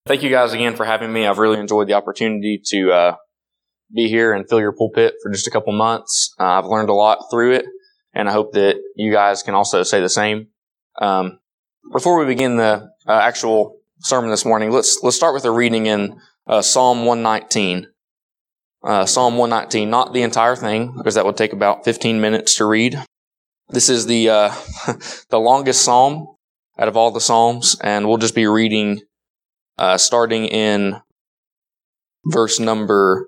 Thank you guys again for having me. I've really enjoyed the opportunity to be here and fill your pulpit for just a couple months. I've learned a lot through it, and I hope that you guys can also say the same. Before we begin the actual sermon this morning, let's start with a reading in Psalm 119. Psalm 119, not the entire thing, because that would take about 15 minutes to read. This is the the longest psalm out of all the psalms, and we'll just be reading starting in verse number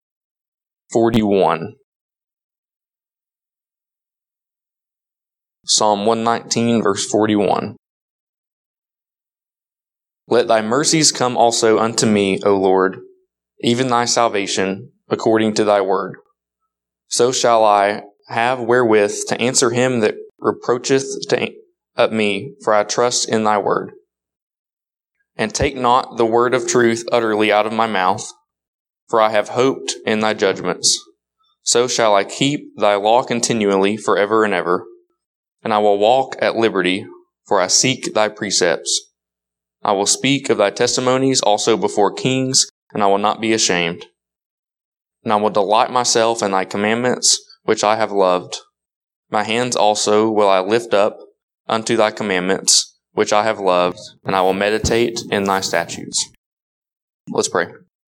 41. Psalm 119, verse 41. Let thy mercies come also unto me, O Lord, even thy salvation, according to thy word. So shall I have wherewith to answer him that reproacheth at me, for I trust in thy word. And take not the word of truth utterly out of my mouth, for I have hoped in thy judgments. So shall I keep thy law continually forever and ever. And I will walk at liberty, for I seek thy precepts. I will speak of thy testimonies also before kings, and I will not be ashamed. And I will delight myself in thy commandments, which I have loved. My hands also will I lift up unto thy commandments, which I have loved, and I will meditate in thy statutes. Let's pray.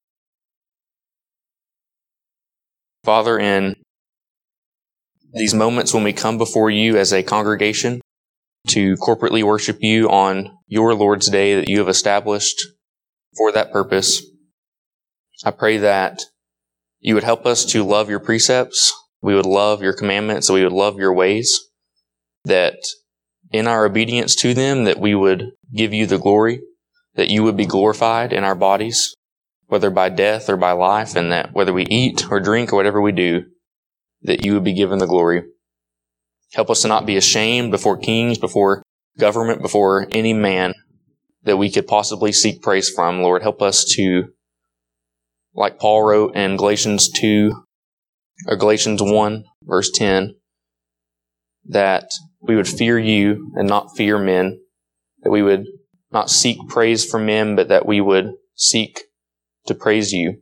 Father, in these moments when we come before you as a congregation to corporately worship you on your Lord's Day that you have established for that purpose, I pray that you would help us to love your precepts, we would love your commandments, we would love your ways, that in our obedience to them, that we would give you the glory, that you would be glorified in our bodies, whether by death or by life, and that whether we eat or drink or whatever we do, that you would be given the glory. Help us to not be ashamed before kings, before government, before any man that we could possibly seek praise from. Lord, help us to, like Paul wrote in Galatians 1, verse 10, that we would fear you and not fear men, that we would not seek praise from men, but that we would seek to praise you.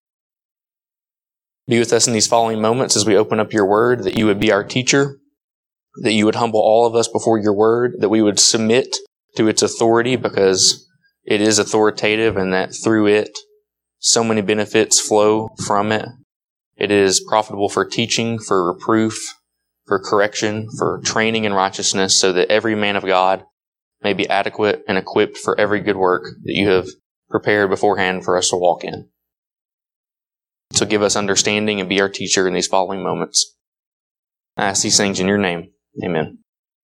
Be with us in these following moments as we open up your word, that you would be our teacher, that you would humble all of us before your word, that we would submit to its authority because it is authoritative and that through it so many benefits flow from it. It is profitable for teaching, for reproof, for correction, for training in righteousness, so that every man of God may be adequate and equipped for every good work that you have prepared beforehand for us to walk in. So give us understanding and be our teacher in these following moments. I ask these things in your name. Amen.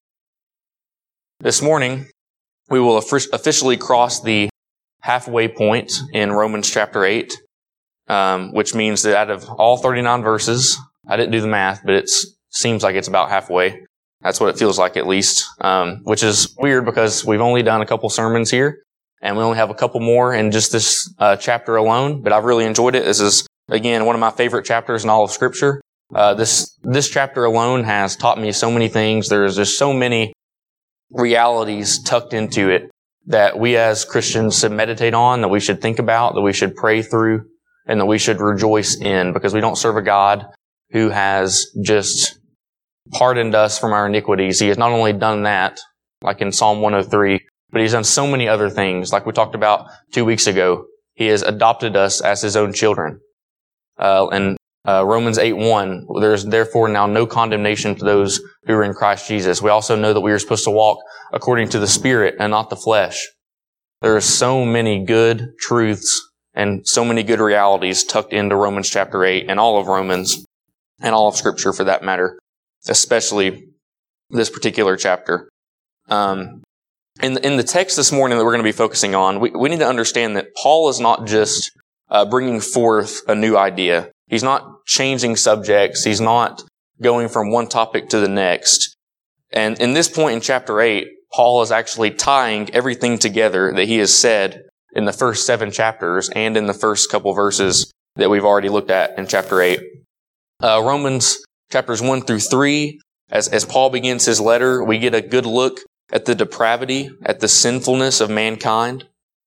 This morning, we will officially cross the halfway point in Romans chapter 8, which means that out of all 39 verses, I didn't do the math, but it seems like it's about halfway. That's what it feels like, at least, which is weird because we've only done a couple sermons here, and we only have a couple more in just this chapter alone, but I've really enjoyed it. This is, again, one of my favorite chapters in all of Scripture. This chapter alone has taught me so many things. There's just so many realities tucked into it that we as Christians should meditate on, that we should think about, that we should pray through, and that we should rejoice in, because we don't serve a God who has just pardoned us from our iniquities. He has not only done that, like in Psalm 103, but he's done so many other things, like we talked about 2 weeks ago. He has adopted us as his own children. And Romans 8:1, there's therefore now no condemnation to those who are in Christ Jesus. We also know that we are supposed to walk according to the Spirit and not the flesh. There are so many good truths and so many good realities tucked into Romans chapter 8 and all of Romans and all of Scripture for that matter, especially this particular chapter. In the text this morning that we're going to be focusing on, we need to understand that Paul is not just bringing forth a new idea. He's not changing subjects. He's not going from one topic to the next. And in this point in chapter 8, Paul is actually tying everything together that he has said in the first 7 chapters and in the first couple verses that we've already looked at in chapter 8. Romans chapters 1 through 3, as Paul begins his letter, we get a good look at the depravity, at the sinfulness of mankind.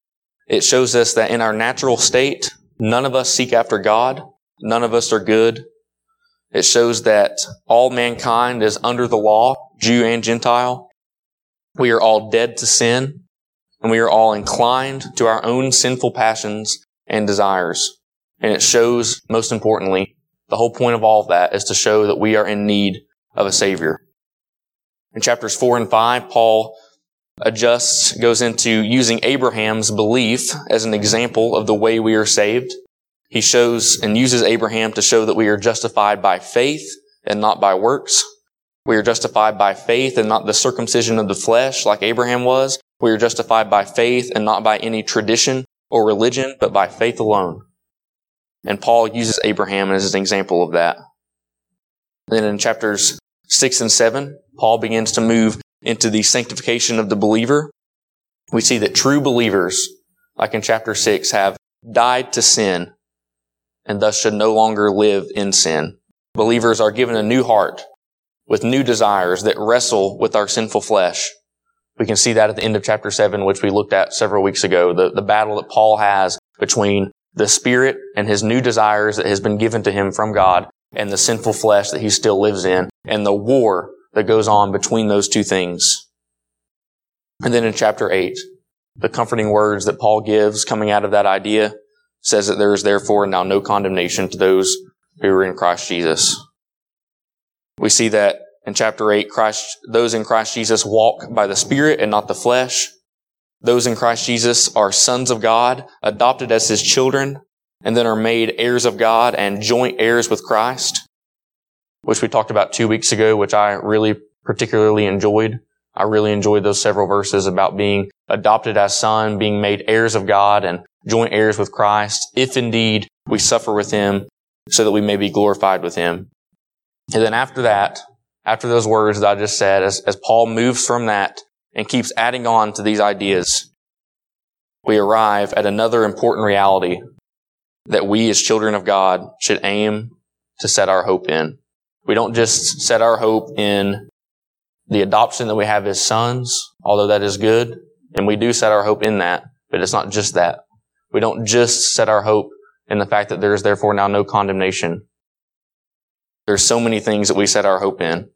It shows us that in our natural state, none of us seek after God. None of us are good. It shows that all mankind is under the law, Jew and Gentile. We are all dead to sin, and we are all inclined to our own sinful passions and desires. And it shows, most importantly, the whole point of all of that is to show that we are in need of a Savior. In chapters 4 and 5, Paul goes into using Abraham's belief as an example of the way we are saved. He shows and uses Abraham to show that we are justified by faith and not by works. We are justified by faith and not the circumcision of the flesh like Abraham was. We are justified by faith and not by any tradition or religion, but by faith alone. And Paul uses Abraham as an example of that. Then in chapters 6 and 7, Paul begins to move into the sanctification of the believer. We see that true believers, like in chapter 6, have died to sin and thus should no longer live in sin. Believers are given a new heart with new desires that wrestle with our sinful flesh. We can see that at the end of chapter 7, which we looked at several weeks ago, the battle that Paul has between the Spirit and his new desires that has been given to him from God and the sinful flesh that he still lives in, and the war that goes on between those two things. And then in chapter 8, the comforting words that Paul gives coming out of that idea says that there is therefore now no condemnation to those who are in Christ Jesus. We see that in chapter 8, those in Christ Jesus walk by the Spirit and not the flesh. Those in Christ Jesus are sons of God, adopted as His children, and then are made heirs of God and joint heirs with Christ, which we talked about 2 weeks ago, which I really particularly enjoyed. I really enjoyed those several verses about being adopted as son, being made heirs of God, and joint heirs with Christ, if indeed we suffer with Him, so that we may be glorified with Him. And then after that, after those words that I just said, as Paul moves from that and keeps adding on to these ideas, we arrive at another important reality that we as children of God should aim to set our hope in. We don't just set our hope in the adoption that we have as sons, although that is good, and we do set our hope in that, but it's not just that. We don't just set our hope in the fact that there is therefore now no condemnation. There's so many things that we set our hope in.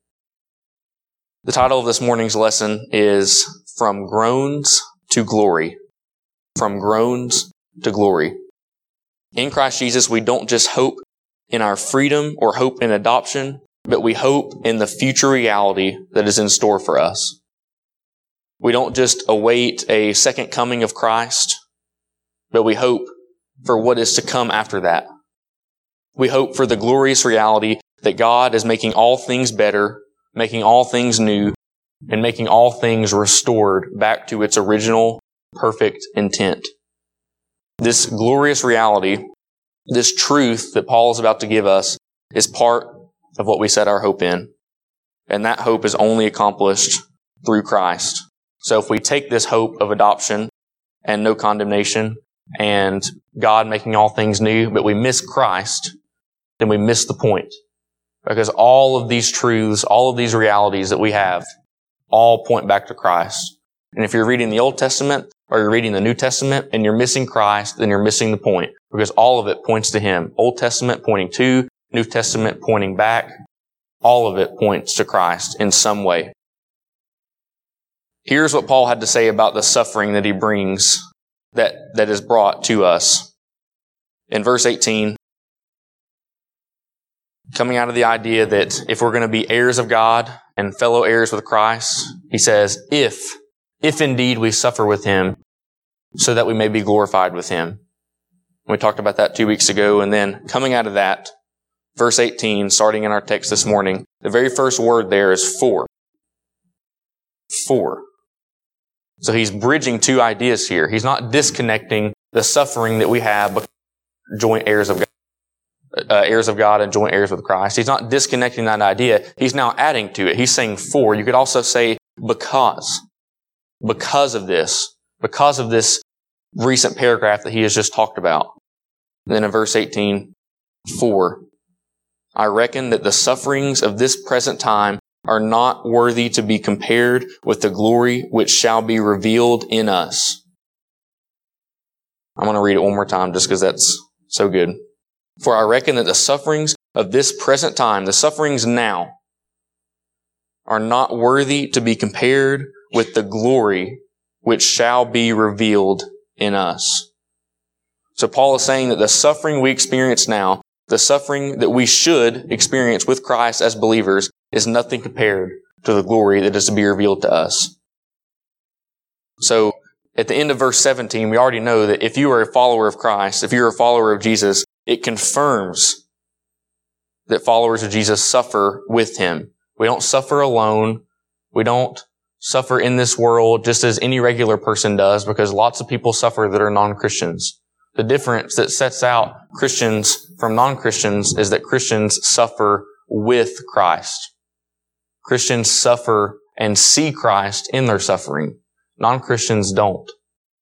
The title of this morning's lesson is From Groans to Glory. From Groans to Glory. In Christ Jesus, we don't just hope in our freedom or hope in adoption, but we hope in the future reality that is in store for us. We don't just await a second coming of Christ, but we hope for what is to come after that. We hope for the glorious reality that God is making all things better, making all things new, and making all things restored back to its original, perfect intent. This glorious reality, this truth that Paul is about to give us, is part of what we set our hope in. And that hope is only accomplished through Christ. So if we take this hope of adoption and no condemnation and God making all things new, but we miss Christ, then we miss the point. Because all of these truths, all of these realities that we have, all point back to Christ. And if you're reading the Old Testament or you're reading the New Testament and you're missing Christ, then you're missing the point. Because all of it points to Him. Old Testament pointing to, New Testament pointing back. All of it points to Christ in some way. Here's what Paul had to say about the suffering that he brings, that is brought to us. In verse 18, coming out of the idea that if we're going to be heirs of God and fellow heirs with Christ, he says, if indeed we suffer with Him, so that we may be glorified with Him. We talked about that 2 weeks ago, and then coming out of that, verse 18, starting in our text this morning, the very first word there is for. For. So he's bridging two ideas here. He's not disconnecting the suffering that we have because we're joint heirs of God and joint heirs with Christ. He's not disconnecting that idea. He's now adding to it. He's saying for. You could also say because. Because of this recent paragraph that he has just talked about. And then in verse 18, for. I reckon that the sufferings of this present time are not worthy to be compared with the glory which shall be revealed in us. I'm going to read it one more time just because that's so good. For I reckon that the sufferings of this present time, the sufferings now, are not worthy to be compared with the glory which shall be revealed in us. So Paul is saying that the suffering we experience now, the suffering that we should experience with Christ as believers, is nothing compared to the glory that is to be revealed to us. So at the end of verse 17, we already know that if you are a follower of Christ, if you're a follower of Jesus, it confirms that followers of Jesus suffer with Him. We don't suffer alone. We don't suffer in this world just as any regular person does, because lots of people suffer that are non-Christians. The difference that sets out Christians from non-Christians is that Christians suffer with Christ. Christians suffer and see Christ in their suffering. Non-Christians don't.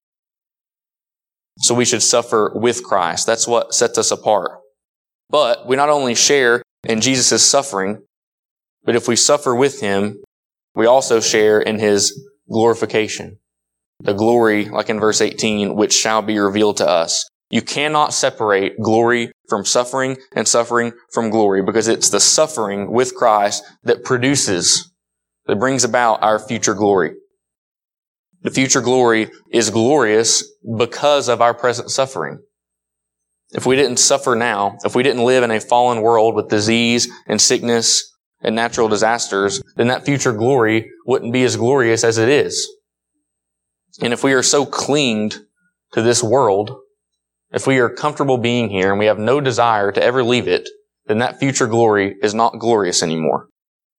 So we should suffer with Christ. That's what sets us apart. But we not only share in Jesus' suffering, but if we suffer with Him, we also share in His glorification. The glory, like in verse 18, which shall be revealed to us. You cannot separate glory from suffering and suffering from glory, because it's the suffering with Christ that brings about our future glory. The future glory is glorious because of our present suffering. If we didn't suffer now, if we didn't live in a fallen world with disease and sickness and natural disasters, then that future glory wouldn't be as glorious as it is. And if we are so clinged to this world, if we are comfortable being here and we have no desire to ever leave it, then that future glory is not glorious anymore.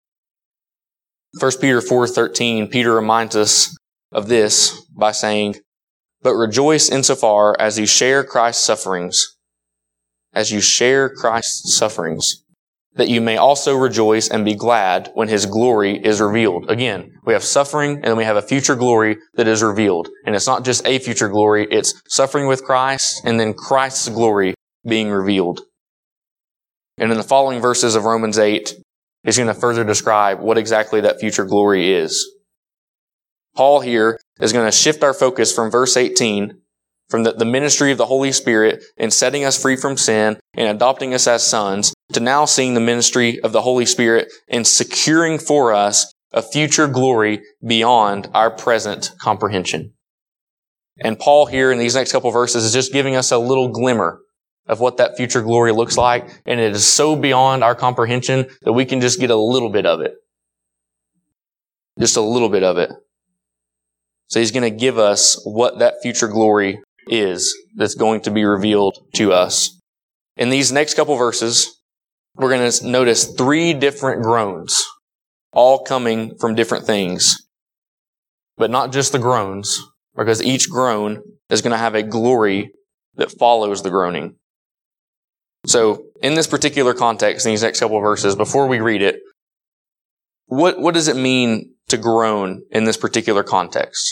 1 Peter 4:13, Peter reminds us of this by saying, "But rejoice insofar as you share Christ's sufferings, that you may also rejoice and be glad when His glory is revealed." Again, we have suffering and then we have a future glory that is revealed. And it's not just a future glory, it's suffering with Christ and then Christ's glory being revealed. And in the following verses of Romans 8, he's going to further describe what exactly that future glory is. Paul here is going to shift our focus from verse 18, from the ministry of the Holy Spirit in setting us free from sin and adopting us as sons, to now seeing the ministry of the Holy Spirit in securing for us a future glory beyond our present comprehension. And Paul here in these next couple verses is just giving us a little glimmer of what that future glory looks like, and it is so beyond our comprehension that we can just get a little bit of it. Just a little bit of it. So he's going to give us what that future glory is that's going to be revealed to us. In these next couple verses, we're going to notice 3 different groans, all coming from different things. But not just the groans, because each groan is going to have a glory that follows the groaning. So in this particular context, in these next couple of verses, before we read it, what does it mean to groan in this particular context?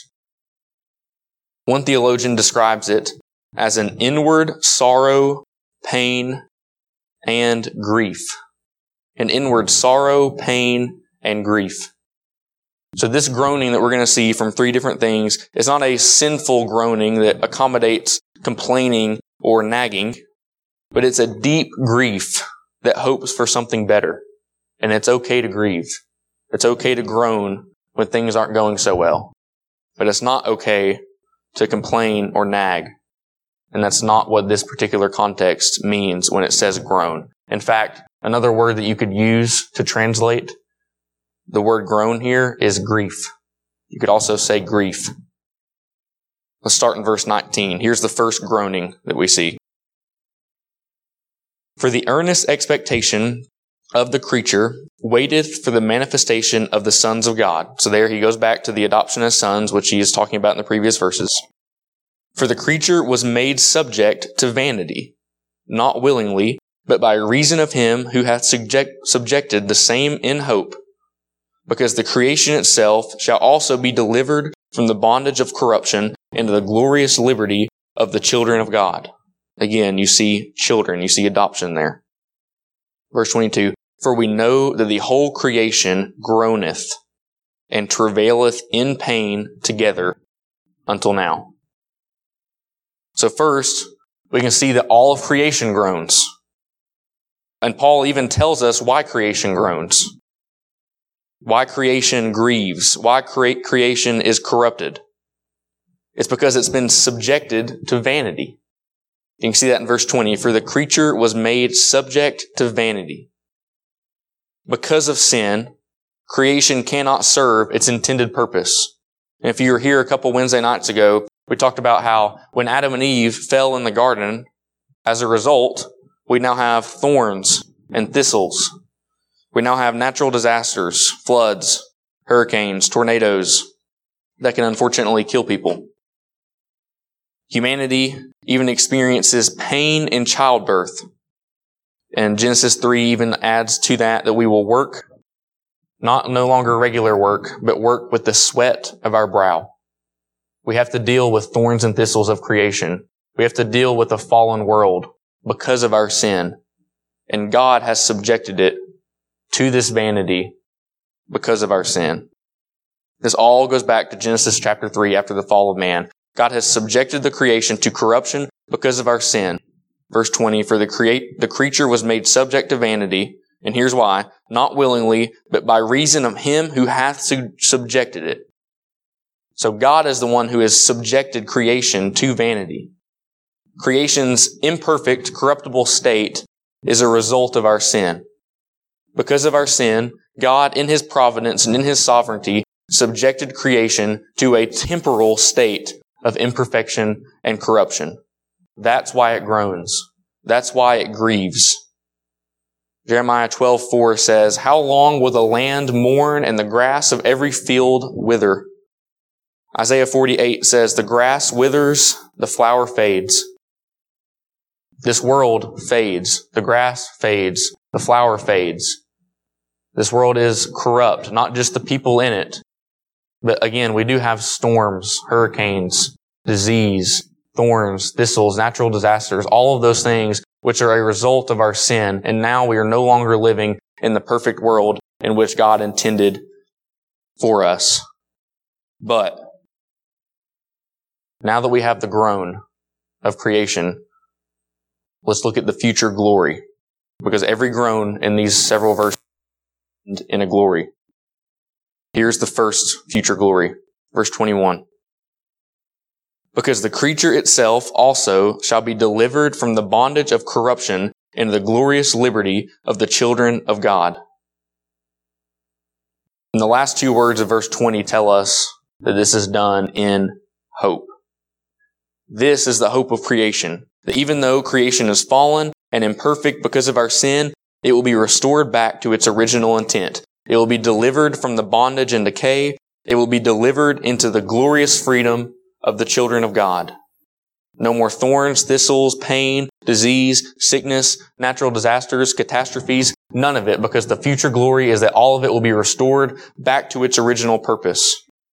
One theologian describes it as an inward sorrow, pain, and grief. An inward sorrow, pain, and grief. So this groaning that we're going to see from 3 different things is not a sinful groaning that accommodates complaining or nagging, but it's a deep grief that hopes for something better. And it's okay to grieve. It's okay to groan when things aren't going so well. But it's not okay to complain or nag. And that's not what this particular context means when it says groan. In fact, another word that you could use to translate the word groan here is grief. You could also say grief. Let's start in verse 19. Here's the first groaning that we see. "For the earnest expectation of the creature waiteth for the manifestation of the sons of God." So there he goes back to the adoption as sons, which he is talking about in the previous verses. "For the creature was made subject to vanity, not willingly, but by reason of him who hath subjected the same in hope, because the creation itself shall also be delivered from the bondage of corruption into the glorious liberty of the children of God." Again, you see children, you see adoption there. Verse 22, "For we know that the whole creation groaneth and travaileth in pain together until now." So first, we can see that all of creation groans. And Paul even tells us why creation groans. Why creation grieves. Why creation is corrupted. It's because it's been subjected to vanity. You can see that in verse 20. For the creature was made subject to vanity. Because of sin, creation cannot serve its intended purpose. And if you were here a couple Wednesday nights ago, we talked about how when Adam and Eve fell in the garden, as a result, we now have thorns and thistles. We now have natural disasters, floods, hurricanes, tornadoes that can unfortunately kill people. Humanity even experiences pain in childbirth. And Genesis 3 even adds to that we will work, no longer regular work, but work with the sweat of our brow. We have to deal with thorns and thistles of creation. We have to deal with a fallen world because of our sin. And God has subjected it to this vanity because of our sin. This all goes back to Genesis chapter 3 after the fall of man. God has subjected the creation to corruption because of our sin. Verse 20, for the creature was made subject to vanity, and here's why, not willingly, but by reason of him who hath subjected it. So God is the one who has subjected creation to vanity. Creation's imperfect, corruptible state is a result of our sin. Because of our sin, God, in His providence and in His sovereignty, subjected creation to a temporal state of imperfection and corruption. That's why it groans. That's why it grieves. Jeremiah 12:4 says, how long will the land mourn and the grass of every field wither? Isaiah 48 says, the grass withers, the flower fades. This world fades. The grass fades. The flower fades. This world is corrupt, not just the people in it. But again, we do have storms, hurricanes, disease, thorns, thistles, natural disasters, all of those things which are a result of our sin. And now we are no longer living in the perfect world in which God intended for us. But now that we have the groan of creation, let's look at the future glory. Because every groan in these several verses ends in a glory. Here's the first future glory. Verse 21. Because the creature itself also shall be delivered from the bondage of corruption into the glorious liberty of the children of God. And the last two words of verse 20 tell us that this is done in hope. This is the hope of creation. That even though creation is fallen and imperfect because of our sin, it will be restored back to its original intent. It will be delivered from the bondage and decay. It will be delivered into the glorious freedom of the children of God. No more thorns, thistles, pain, disease, sickness, natural disasters, catastrophes, none of it, because the future glory is that all of it will be restored back to its original purpose.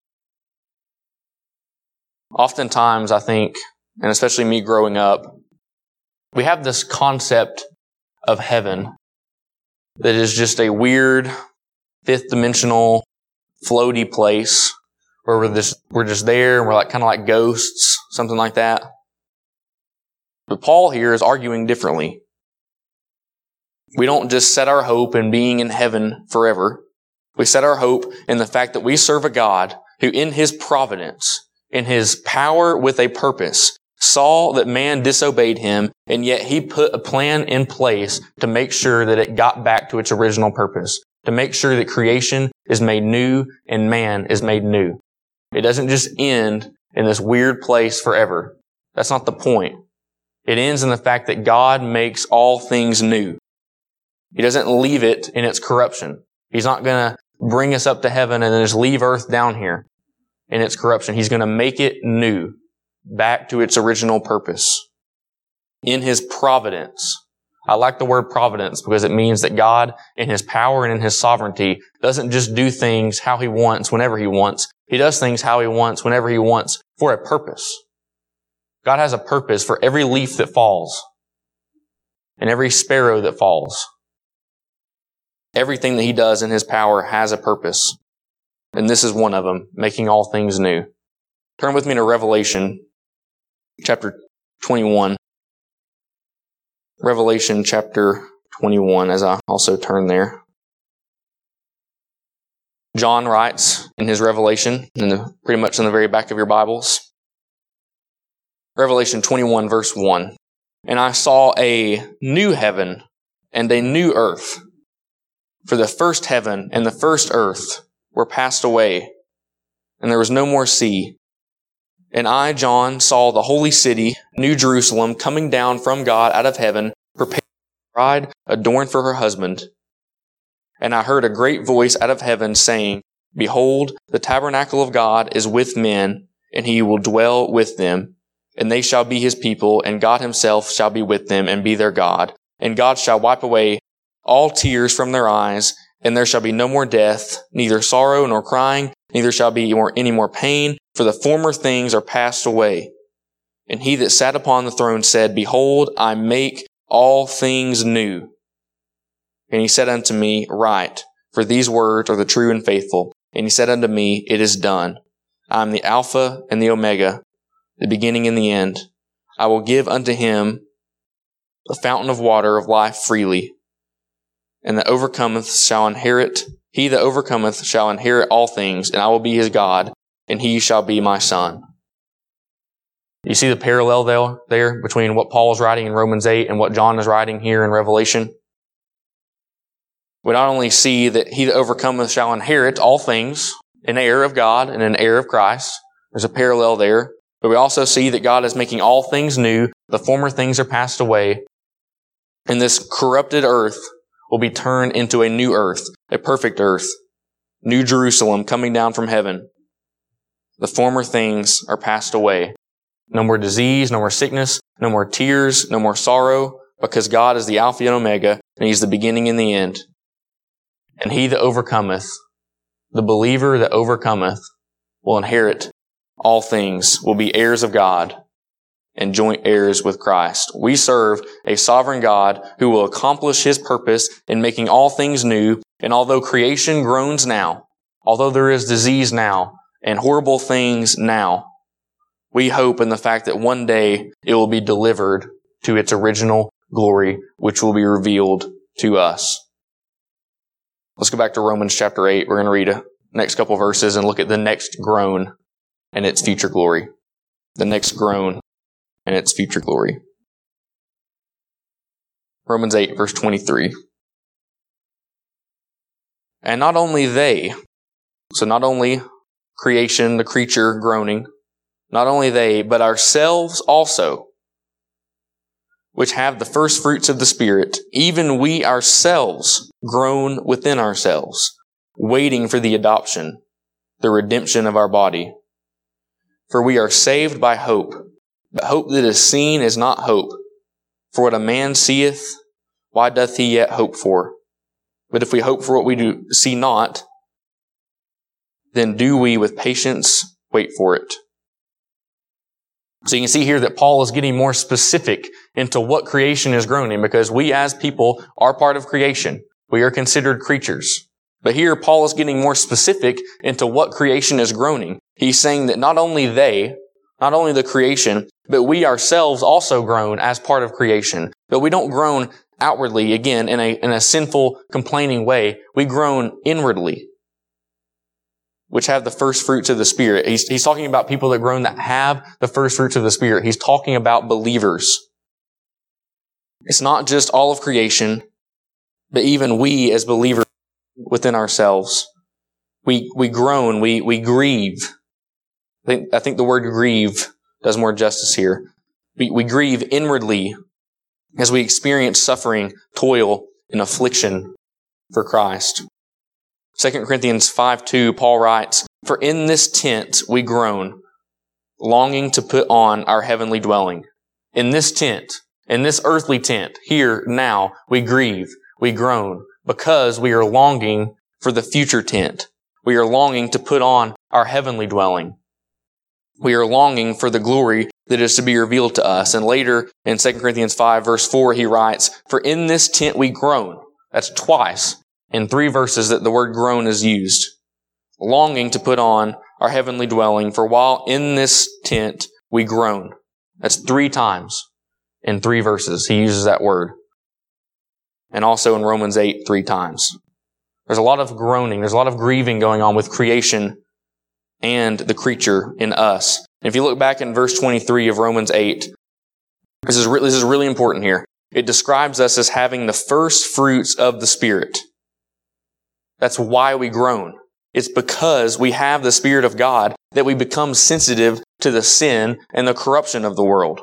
Oftentimes, I think, and especially me growing up, we have this concept of heaven that is just a weird, fifth dimensional, floaty place where we're just there and we're like kind of like ghosts, something like that. But Paul here is arguing differently. We don't just set our hope in being in heaven forever. We set our hope in the fact that we serve a God who in His providence, in His power with a purpose, saw that man disobeyed Him, and yet He put a plan in place to make sure that it got back to its original purpose, to make sure that creation is made new and man is made new. It doesn't just end in this weird place forever. That's not the point. It ends in the fact that God makes all things new. He doesn't leave it in its corruption. He's not going to bring us up to heaven and then just leave earth down here in its corruption. He's going to make it new, back to its original purpose. In His providence. I like the word providence because it means that God, in His power and in His sovereignty, doesn't just do things how He wants, whenever He wants. He does things how He wants, whenever He wants, for a purpose. God has a purpose for every leaf that falls and every sparrow that falls. Everything that He does in His power has a purpose. And this is one of them, making all things new. Turn with me to Revelation chapter 21. Revelation chapter 21, as I also turn there. John writes in his Revelation, pretty much in the very back of your Bibles. Revelation 21, verse 1. And I saw a new heaven and a new earth. For the first heaven and the first earth were passed away, and there was no more sea. And I, John, saw the holy city, New Jerusalem, coming down from God out of heaven, prepared for a bride adorned for her husband. And I heard a great voice out of heaven saying, Behold, the tabernacle of God is with men, and he will dwell with them. And they shall be his people, and God himself shall be with them and be their God. And God shall wipe away all tears from their eyes, and there shall be no more death, neither sorrow nor crying, neither shall be any more pain, for the former things are passed away. And he that sat upon the throne said, Behold, I make all things new. And he said unto me, Write, for these words are the true and faithful. And he said unto me, It is done. I am the Alpha and the Omega, the beginning and the end. I will give unto him the fountain of water of life freely. And the overcometh shall inherit, he that overcometh shall inherit all things, and I will be his God, and he shall be my son. You see the parallel there between what Paul is writing in Romans 8 and what John is writing here in Revelation? We not only see that he that overcometh shall inherit all things, an heir of God and an heir of Christ. There's a parallel there. But we also see that God is making all things new. The former things are passed away. And this corrupted earth will be turned into a new earth, a perfect earth, New Jerusalem coming down from heaven. The former things are passed away. No more disease, no more sickness, no more tears, no more sorrow, because God is the Alpha and Omega, and he's the beginning and the end. And he that overcometh, the believer that overcometh, will inherit all things, will be heirs of God and joint heirs with Christ. We serve a sovereign God who will accomplish his purpose in making all things new. And although creation groans now, although there is disease now and horrible things now, we hope in the fact that one day it will be delivered to its original glory, which will be revealed to us. Let's go back to Romans chapter 8. We're going to read the next couple verses and look at the next groan and its future glory. The next groan and its future glory. Romans 8, verse 23. And not only they, so not only creation, the creature groaning, not only they, but ourselves also, which have the first fruits of the Spirit, even we ourselves groan within ourselves, waiting for the adoption, the redemption of our body. For we are saved by hope. But hope that is seen is not hope. For what a man seeth, why doth he yet hope for? But if we hope for what we do see not, then do we with patience wait for it. So you can see here that Paul is getting more specific into what creation is groaning, because we as people are part of creation. We are considered creatures. But here Paul is getting more specific into what creation is groaning. He's saying that not only the creation, but we ourselves also groan as part of creation. But we don't groan outwardly, again, in a sinful, complaining way. We groan inwardly, which have the first fruits of the Spirit. He's talking about people that groan that have the first fruits of the Spirit. He's talking about believers. It's not just all of creation, but even we as believers within ourselves. We groan, we grieve. I think the word grieve does more justice here. We grieve inwardly as we experience suffering, toil, and affliction for Christ. 2 Corinthians 5:2, Paul writes, For in this tent we groan, longing to put on our heavenly dwelling. In this tent, in this earthly tent, here, now, we grieve, we groan, because we are longing for the future tent. We are longing to put on our heavenly dwelling. We are longing for the glory that is to be revealed to us. And later in 2 Corinthians 5, verse 4, he writes, For in this tent we groan. That's twice in 3 verses that the word groan is used. Longing to put on our heavenly dwelling, for while in this tent we groan. That's 3 times in 3 verses. He uses that word. And also in Romans 8, 3 times. There's a lot of groaning. There's a lot of grieving going on with creation and the creature in us. And if you look back in verse 23 of Romans 8, this is really important here. It describes us as having the first fruits of the Spirit. That's why we groan. It's because we have the Spirit of God that we become sensitive to the sin and the corruption of the world.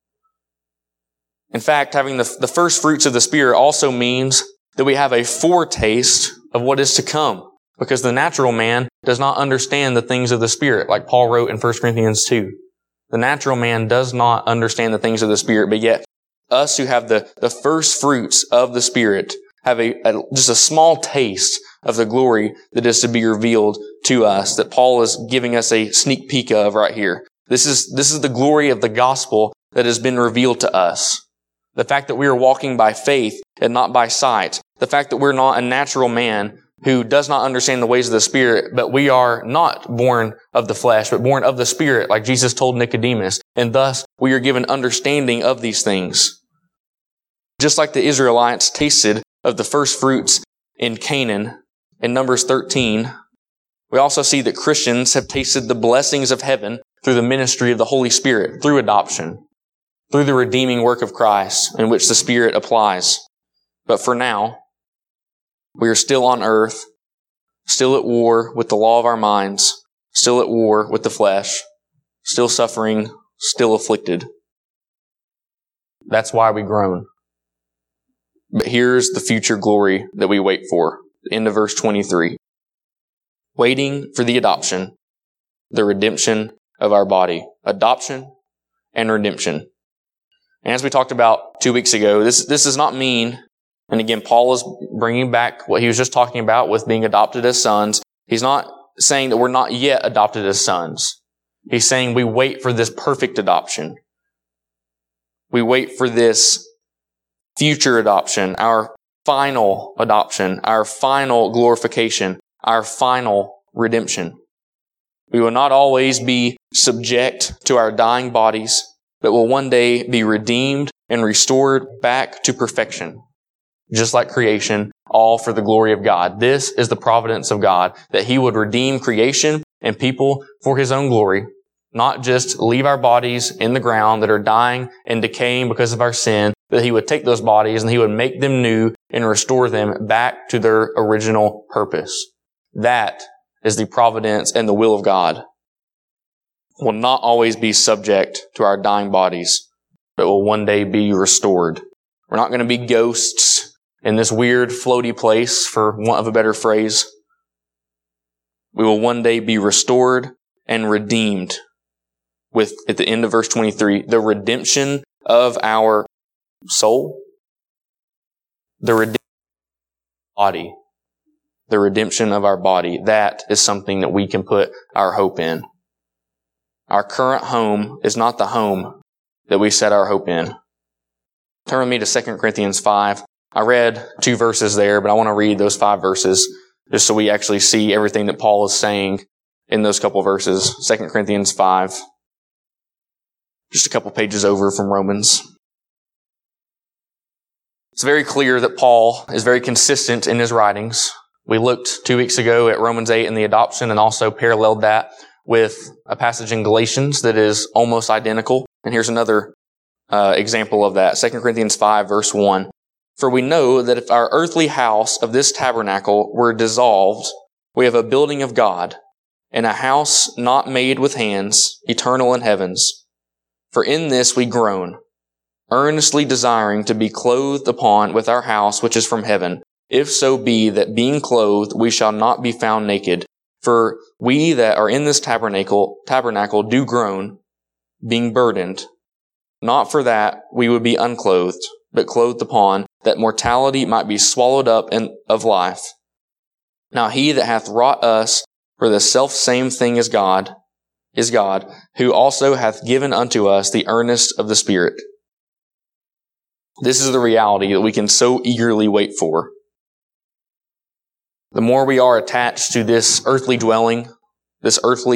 In fact, having the first fruits of the Spirit also means that we have a foretaste of what is to come, because the natural man does not understand the things of the Spirit, like Paul wrote in 1 Corinthians 2. The natural man does not understand the things of the Spirit, but yet us who have the first fruits of the Spirit have just a small taste of the glory that is to be revealed to us, that Paul is giving us a sneak peek of right here. This is the glory of the gospel that has been revealed to us. The fact that we are walking by faith and not by sight. The fact that we're not a natural man who does not understand the ways of the Spirit, but we are not born of the flesh, but born of the Spirit, like Jesus told Nicodemus. And thus, we are given understanding of these things. Just like the Israelites tasted of the first fruits in Canaan in Numbers 13, we also see that Christians have tasted the blessings of heaven through the ministry of the Holy Spirit, through adoption, through the redeeming work of Christ in which the Spirit applies. But for now, we are still on earth, still at war with the law of our minds, still at war with the flesh, still suffering, still afflicted. That's why we groan. But here's the future glory that we wait for. End of verse 23. Waiting for the adoption, the redemption of our body. Adoption and redemption. And as we talked about 2 weeks ago, this does not mean, and again, Paul is bringing back what he was just talking about with being adopted as sons. He's not saying that we're not yet adopted as sons. He's saying we wait for this perfect adoption. We wait for this future adoption, our final adoption, our final glorification, our final redemption. We will not always be subject to our dying bodies, but will one day be redeemed and restored back to perfection. Just like creation, all for the glory of God. This is the providence of God, that He would redeem creation and people for His own glory, not just leave our bodies in the ground that are dying and decaying because of our sin, but He would take those bodies and He would make them new and restore them back to their original purpose. That is the providence and the will of God. Will not always be subject to our dying bodies, but will one day be restored. We're not going to be ghosts in this weird floaty place, for want of a better phrase. We will one day be restored and redeemed with, at the end of verse 23, the redemption of our soul, the redemption of our body, the redemption of our body. That is something that we can put our hope in. Our current home is not the home that we set our hope in. Turn with me to 2 Corinthians 5. I read 2 verses there, but I want to read those 5 verses just so we actually see everything that Paul is saying in those couple verses. 2 Corinthians 5. Just a couple pages over from Romans. It's very clear that Paul is very consistent in his writings. We looked 2 weeks ago at Romans 8 and the adoption, and also paralleled that with a passage in Galatians that is almost identical. And here's another example of that. 2 Corinthians 5, verse 1. For we know that if our earthly house of this tabernacle were dissolved, we have a building of God, and a house not made with hands, eternal in heavens. For in this we groan, earnestly desiring to be clothed upon with our house which is from heaven, if so be that being clothed we shall not be found naked. For we that are in this tabernacle do groan, being burdened, not for that we would be unclothed, but clothed upon, that mortality might be swallowed up of life. Now He that hath wrought us for the selfsame thing is God, who also hath given unto us the earnest of the Spirit. This is the reality that we can so eagerly wait for. The more we are attached to this earthly dwelling, this earthly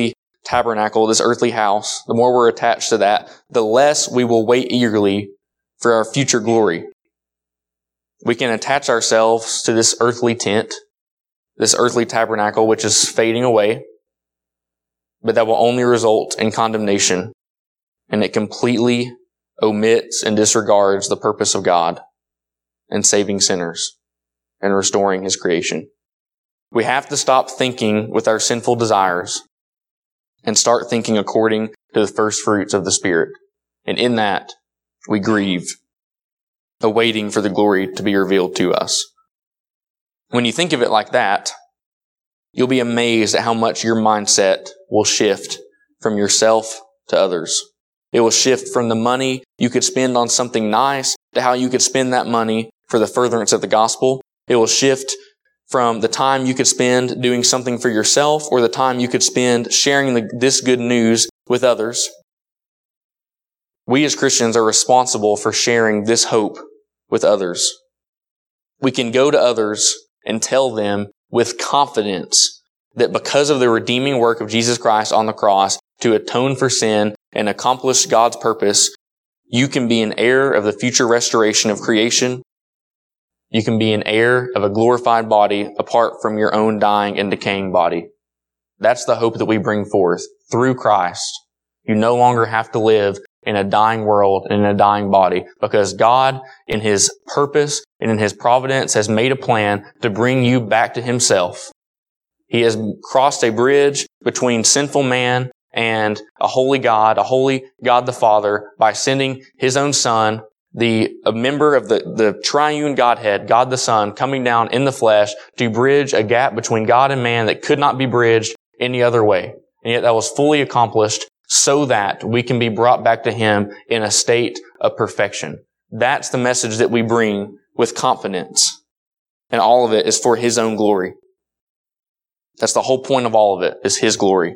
tabernacle, this earthly house, the more we're attached to that, the less we will wait eagerly for our future glory. We can attach ourselves to this earthly tent, this earthly tabernacle, which is fading away, but that will only result in condemnation, and it completely omits and disregards the purpose of God in saving sinners and restoring His creation. We have to stop thinking with our sinful desires and start thinking according to the first fruits of the Spirit. And in that, we grieve, awaiting for the glory to be revealed to us. When you think of it like that, you'll be amazed at how much your mindset will shift from yourself to others. It will shift from the money you could spend on something nice to how you could spend that money for the furtherance of the gospel. It will shift from the time you could spend doing something for yourself or the time you could spend sharing this good news with others. We as Christians are responsible for sharing this hope with others. We can go to others and tell them with confidence that because of the redeeming work of Jesus Christ on the cross to atone for sin and accomplish God's purpose, you can be an heir of the future restoration of creation. You can be an heir of a glorified body apart from your own dying and decaying body. That's the hope that we bring forth through Christ. You no longer have to live in a dying world and in a dying body because God, in His purpose and in His providence, has made a plan to bring you back to Himself. He has crossed a bridge between sinful man and a holy God the Father, by sending His own Son, a member of the triune Godhead, God the Son, coming down in the flesh to bridge a gap between God and man that could not be bridged any other way. And yet that was fully accomplished so that we can be brought back to Him in a state of perfection. That's the message that we bring with confidence. And all of it is for His own glory. That's the whole point of all of it, is His glory.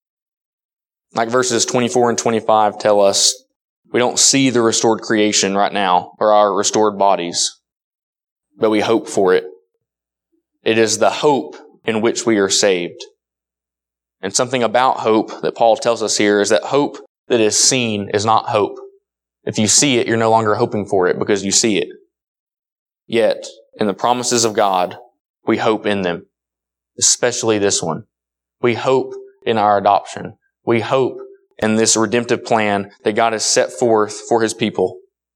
Like verses 24 and 25 tell us, we don't see the restored creation right now, or our restored bodies, but we hope for it. It is the hope in which we are saved. And something about hope that Paul tells us here is that hope that is seen is not hope. If you see it, you're no longer hoping for it because you see it. Yet, in the promises of God, we hope in them, especially this one. We hope in our adoption. We hope in this redemptive plan that God has set forth for His people.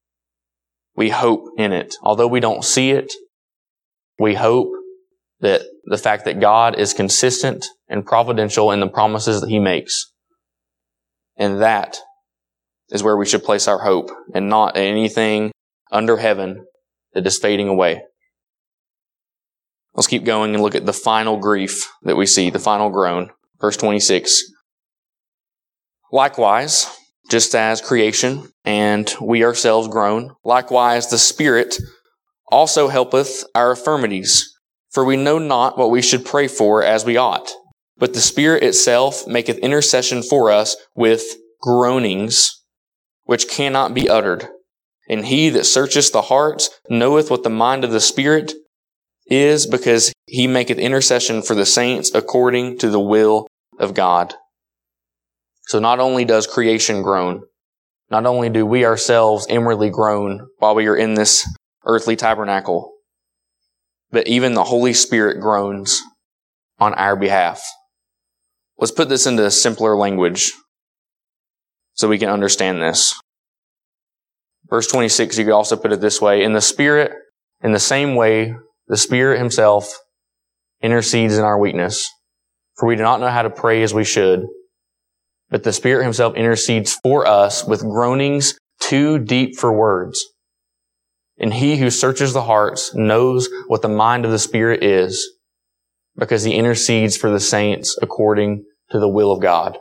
We hope in it. Although we don't see it, we hope that the fact that God is consistent and providential in the promises that He makes. And that is where we should place our hope, and not anything under heaven that is fading away. Let's keep going and look at the final grief that we see, the final groan. Verse 26. Likewise, just as creation and we ourselves groan, likewise the Spirit also helpeth our infirmities. For we know not what we should pray for as we ought. But the Spirit itself maketh intercession for us with groanings, which cannot be uttered. And He that searcheth the hearts knoweth what the mind of the Spirit is, because He maketh intercession for the saints according to the will of God. So not only does creation groan, not only do we ourselves inwardly groan while we are in this earthly tabernacle, but even the Holy Spirit groans on our behalf. Let's put this into simpler language so we can understand this. Verse 26, you could also put it this way. In the same way, the Spirit Himself intercedes in our weakness. For we do not know how to pray as we should, but the Spirit Himself intercedes for us with groanings too deep for words. And He who searches the hearts knows what the mind of the Spirit is, because He intercedes for the saints according to the will of God.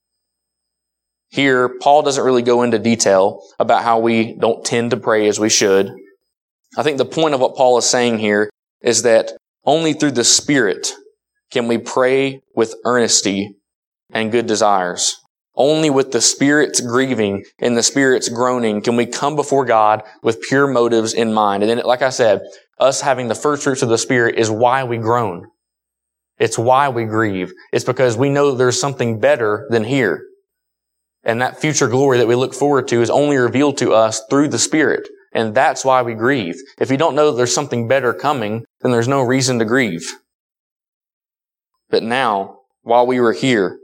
Here, Paul doesn't really go into detail about how we don't tend to pray as we should. I think the point of what Paul is saying here is that only through the Spirit can we pray with earnesty and good desires. Only with the Spirit's grieving and the Spirit's groaning can we come before God with pure motives in mind. And then, like I said, us having the first fruits of the Spirit is why we groan. It's why we grieve. It's because we know there's something better than here. And that future glory that we look forward to is only revealed to us through the Spirit. And that's why we grieve. If you don't know there's something better coming, then there's no reason to grieve. But now, while we are here,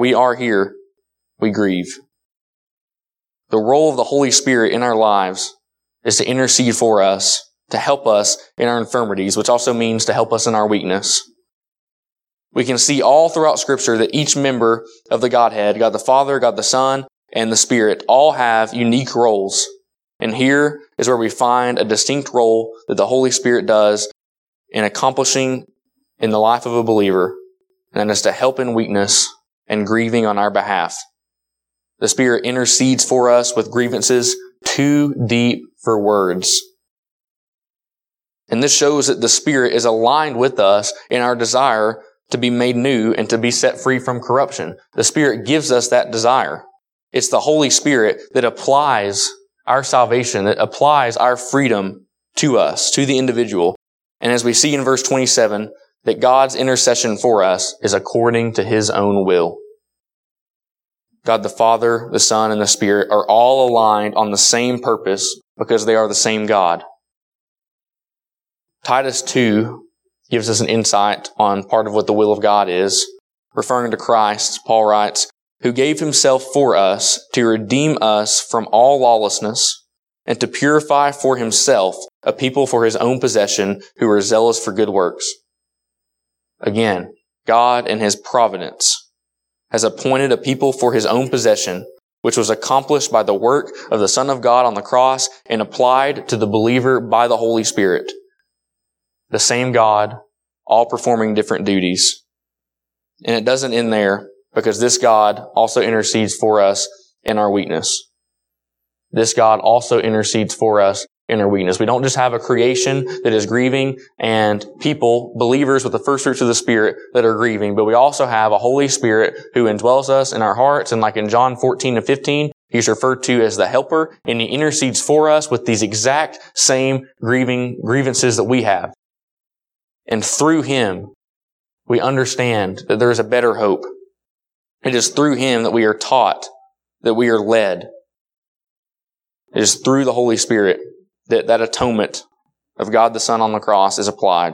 we grieve. The role of the Holy Spirit in our lives is to intercede for us, to help us in our infirmities, which also means to help us in our weakness. We can see all throughout Scripture that each member of the Godhead, God the Father, God the Son, and the Spirit, all have unique roles. And here is where we find a distinct role that the Holy Spirit does in accomplishing in the life of a believer, and that is to help in weakness and grieving on our behalf. The Spirit intercedes for us with grievances too deep for words. And this shows that the Spirit is aligned with us in our desire to be made new and to be set free from corruption. The Spirit gives us that desire. It's the Holy Spirit that applies our salvation, that applies our freedom to us, to the individual. And as we see in verse 27, that God's intercession for us is according to His own will. God the Father, the Son, and the Spirit are all aligned on the same purpose because they are the same God. Titus 2 gives us an insight on part of what the will of God is. Referring to Christ, Paul writes, who gave Himself for us to redeem us from all lawlessness and to purify for Himself a people for His own possession who are zealous for good works. Again, God in His providence has appointed a people for His own possession, which was accomplished by the work of the Son of God on the cross and applied to the believer by the Holy Spirit. The same God, all performing different duties. And it doesn't end there, because this God also intercedes for us in our weakness. This God also intercedes for us in our weakness. We don't just have a creation that is grieving and people, believers with the first fruits of the Spirit that are grieving, but we also have a Holy Spirit who indwells us in our hearts. And like in John 14 and 15, He's referred to as the helper, and He intercedes for us with these exact same grievances that we have. And through Him, we understand that there is a better hope. It is through Him that we are taught, that we are led. It is through the Holy Spirit that atonement of God the Son on the cross is applied.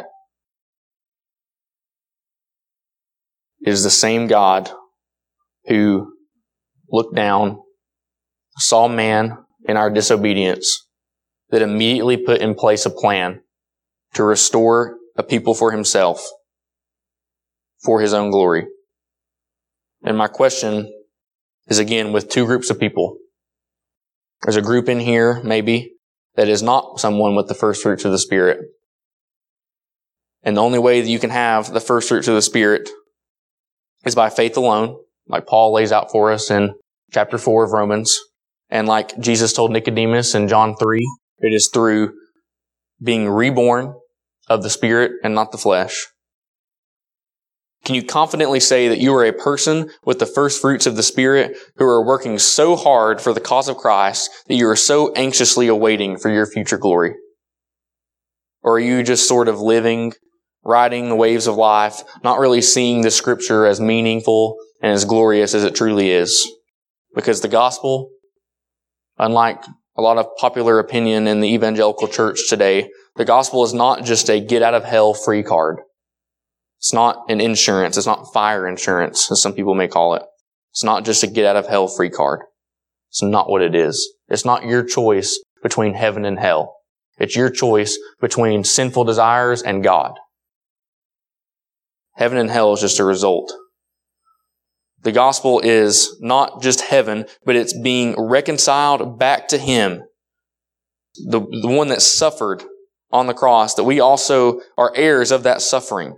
It is the same God who looked down, saw man in our disobedience, that immediately put in place a plan to restore a people for Himself, for His own glory. And my question is again with two groups of people. There's a group in here, maybe, that is not someone with the first fruits of the Spirit. And the only way that you can have the first fruits of the Spirit is by faith alone, like Paul lays out for us in chapter 4 of Romans. And like Jesus told Nicodemus in John 3, it is through being reborn of the Spirit and not the flesh. Can you confidently say that you are a person with the first fruits of the Spirit who are working so hard for the cause of Christ that you are so anxiously awaiting for your future glory? Or are you just sort of living, riding the waves of life, not really seeing the Scripture as meaningful and as glorious as it truly is? Because the gospel, unlike a lot of popular opinion in the evangelical church today, the gospel is not just a get out of hell free card. It's not an insurance. It's not fire insurance, as some people may call it. It's not just a get out of hell free card. It's not what it is. It's not your choice between heaven and hell. It's your choice between sinful desires and God. Heaven and hell is just a result. The gospel is not just heaven, but it's being reconciled back to Him. The one that suffered on the cross, that we also are heirs of that suffering,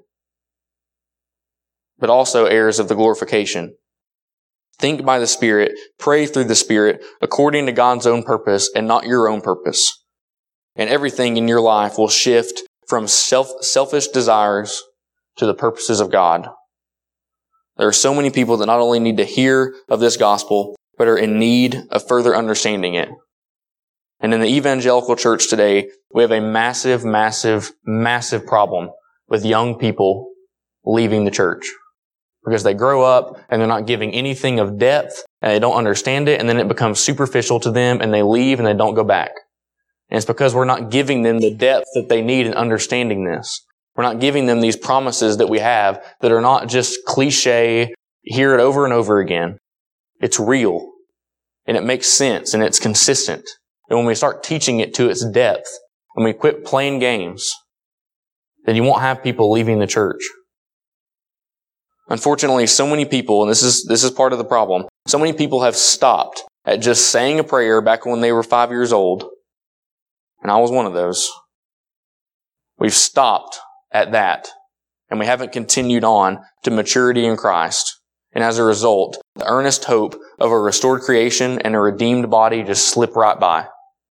but also heirs of the glorification. Think by the Spirit, pray through the Spirit, according to God's own purpose and not your own purpose. And everything in your life will shift from selfish desires to the purposes of God. There are so many people that not only need to hear of this gospel, but are in need of further understanding it. And in the evangelical church today, we have a massive, massive, massive problem with young people leaving the church. Because they grow up and they're not giving anything of depth and they don't understand it, and then it becomes superficial to them and they leave and they don't go back. And it's because we're not giving them the depth that they need in understanding this. We're not giving them these promises that we have that are not just cliche, hear it over and over again. It's real and it makes sense and it's consistent. And when we start teaching it to its depth and we quit playing games, then you won't have people leaving the church. Unfortunately, so many people, and this is part of the problem, so many people have stopped at just saying a prayer back when they were 5 years old. And I was one of those. We've stopped at that. And we haven't continued on to maturity in Christ. And as a result, the earnest hope of a restored creation and a redeemed body just slip right by.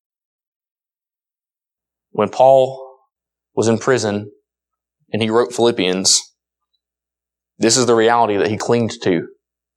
When Paul was in prison and he wrote Philippians, this is the reality that he clinged to.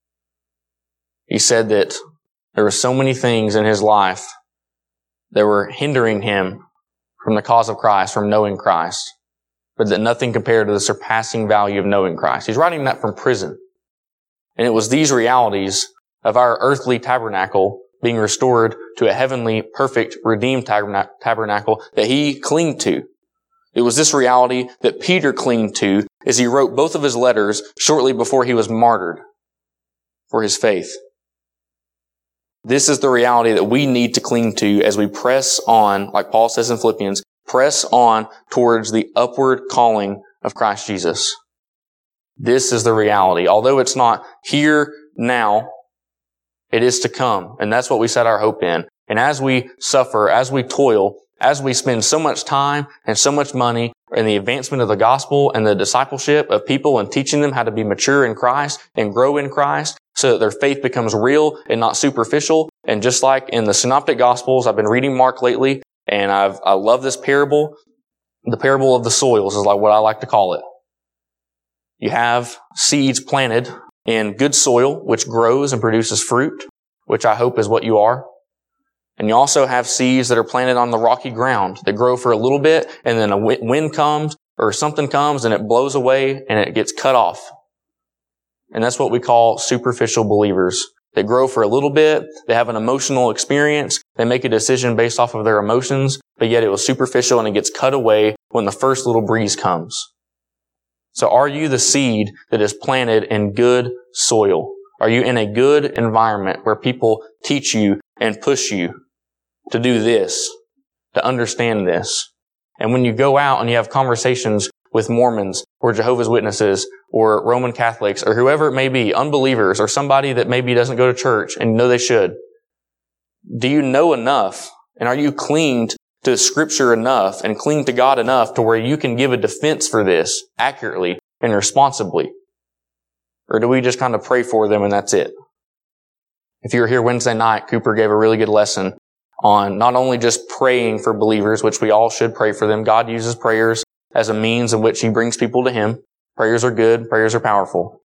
He said that there were so many things in his life that were hindering him from the cause of Christ, from knowing Christ, but that nothing compared to the surpassing value of knowing Christ. He's writing that from prison. And it was these realities of our earthly tabernacle being restored to a heavenly, perfect, redeemed tabernacle that he clinged to. It was this reality that Peter clinged to as he wrote both of his letters shortly before he was martyred for his faith. This is the reality that we need to cling to as we press on, like Paul says in Philippians, press on towards the upward calling of Christ Jesus. This is the reality. Although it's not here now, it is to come. And that's what we set our hope in. And as we suffer, as we toil, as we spend so much time and so much money in the advancement of the gospel and the discipleship of people and teaching them how to be mature in Christ and grow in Christ so that their faith becomes real and not superficial. And just like in the Synoptic Gospels, I've been reading Mark lately, and I love this parable. The parable of the soils is like what I like to call it. You have seeds planted in good soil, which grows and produces fruit, which I hope is what you are. And you also have seeds that are planted on the rocky ground that grow for a little bit, and then a wind comes or something comes and it blows away and it gets cut off. And that's what we call superficial believers. They grow for a little bit, they have an emotional experience, they make a decision based off of their emotions, but yet it was superficial and it gets cut away when the first little breeze comes. So are you the seed that is planted in good soil? Are you in a good environment where people teach you and push you to do this, to understand this? And when you go out and you have conversations with Mormons or Jehovah's Witnesses or Roman Catholics or whoever it may be, unbelievers or somebody that maybe doesn't go to church and know they should, do you know enough? And are you clinged to Scripture enough and cling to God enough to where you can give a defense for this accurately and responsibly? Or do we just kind of pray for them and that's it? If you were here Wednesday night, Cooper gave a really good lesson on not only just praying for believers, which we all should pray for them. God uses prayers as a means in which He brings people to Him. Prayers are good. Prayers are powerful.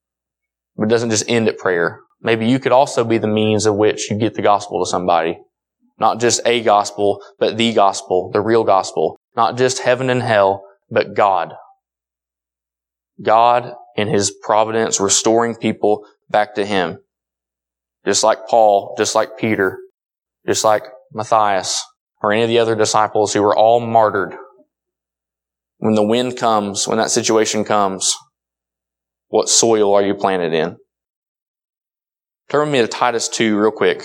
But it doesn't just end at prayer. Maybe you could also be the means of which you get the gospel to somebody. Not just a gospel, but the gospel, the real gospel. Not just heaven and hell, but God. God in His providence restoring people back to Him. Just like Paul, just like Peter, just like Matthias, or any of the other disciples who were all martyred. When the wind comes, when that situation comes, what soil are you planted in? Turn with me to Titus 2 real quick.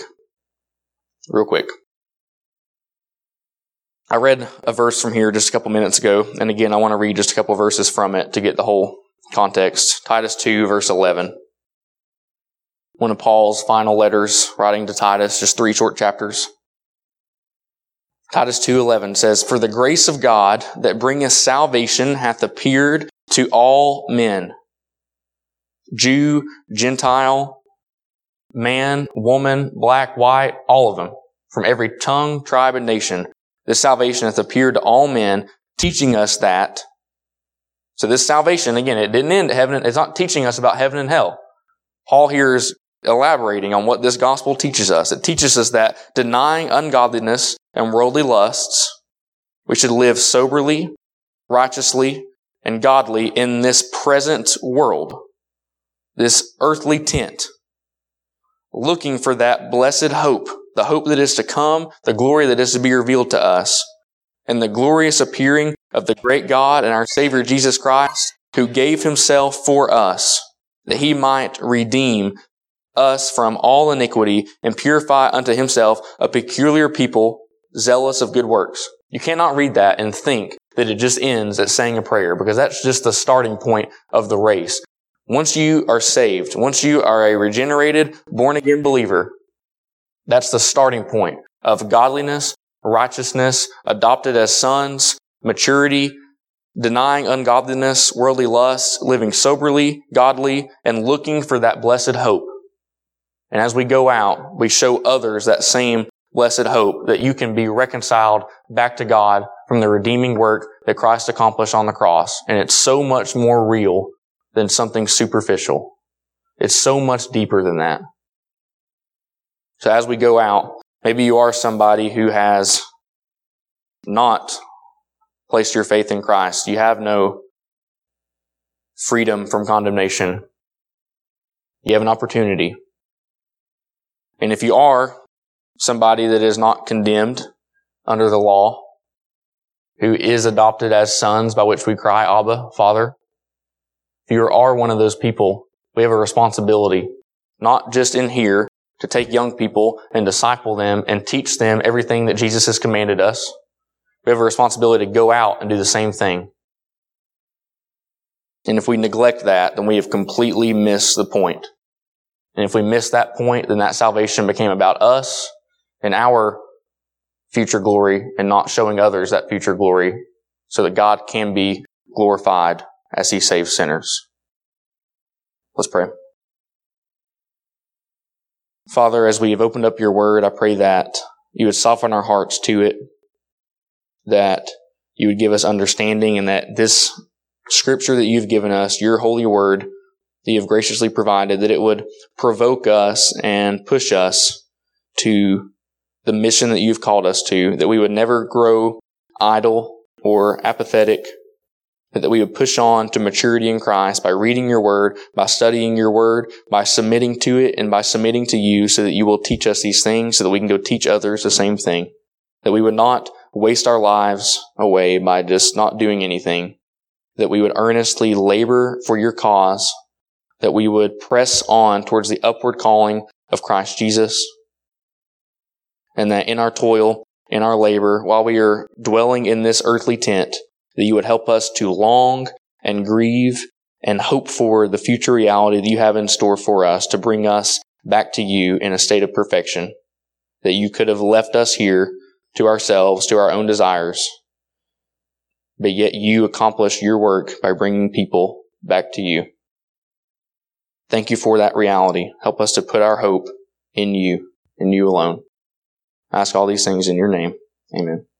I read a verse from here just a couple minutes ago, and again, I want to read just a couple verses from it to get the whole context. Titus 2, verse 11. One of Paul's final letters writing to Titus, just 3 short chapters. Titus 2:11 says, "For the grace of God that bringeth salvation hath appeared to all men, Jew, Gentile, man, woman, black, white, all of them, from every tongue, tribe, and nation. This salvation hath appeared to all men, teaching us that." So this salvation, again, it didn't end at heaven. It's not teaching us about heaven and hell. Paul here is elaborating on what this gospel teaches us. It teaches us that denying ungodliness and worldly lusts, we should live soberly, righteously, and godly in this present world, this earthly tent, looking for that blessed hope, the hope that is to come, the glory that is to be revealed to us, and the glorious appearing of the great God and our Savior Jesus Christ, who gave himself for us, that he might redeem us from all iniquity and purify unto himself a peculiar people zealous of good works. You cannot read that and think that it just ends at saying a prayer, because that's just the starting point of the race. Once you are saved, once you are a regenerated, born-again believer, that's the starting point of godliness, righteousness, adopted as sons, maturity, denying ungodliness, worldly lusts, living soberly, godly, and looking for that blessed hope. And as we go out, we show others that same blessed hope, that you can be reconciled back to God from the redeeming work that Christ accomplished on the cross. And it's so much more real than something superficial. It's so much deeper than that. So as we go out, maybe you are somebody who has not placed your faith in Christ. You have no freedom from condemnation. You have an opportunity. And if you are somebody that is not condemned under the law, who is adopted as sons by which we cry, Abba, Father, if you are one of those people, we have a responsibility, not just in here, to take young people and disciple them and teach them everything that Jesus has commanded us. We have a responsibility to go out and do the same thing. And if we neglect that, then we have completely missed the point. And if we miss that point, then that salvation became about us and our future glory, and not showing others that future glory, so that God can be glorified as he saves sinners. Let's pray. Father, as we have opened up your word, I pray that you would soften our hearts to it, that you would give us understanding, and that this scripture that you've given us, your holy word that you have graciously provided, that it would provoke us and push us to the mission that you've called us to, that we would never grow idle or apathetic, but that we would push on to maturity in Christ by reading your word, by studying your word, by submitting to it, and by submitting to you, so that you will teach us these things, so that we can go teach others the same thing. That we would not waste our lives away by just not doing anything. That we would earnestly labor for your cause. That we would press on towards the upward calling of Christ Jesus. And that in our toil, in our labor, while we are dwelling in this earthly tent, that you would help us to long and grieve and hope for the future reality that you have in store for us, to bring us back to you in a state of perfection. That you could have left us here to ourselves, to our own desires, but yet you accomplished your work by bringing people back to you. Thank you for that reality. Help us to put our hope in you and you alone. I ask all these things in your name. Amen.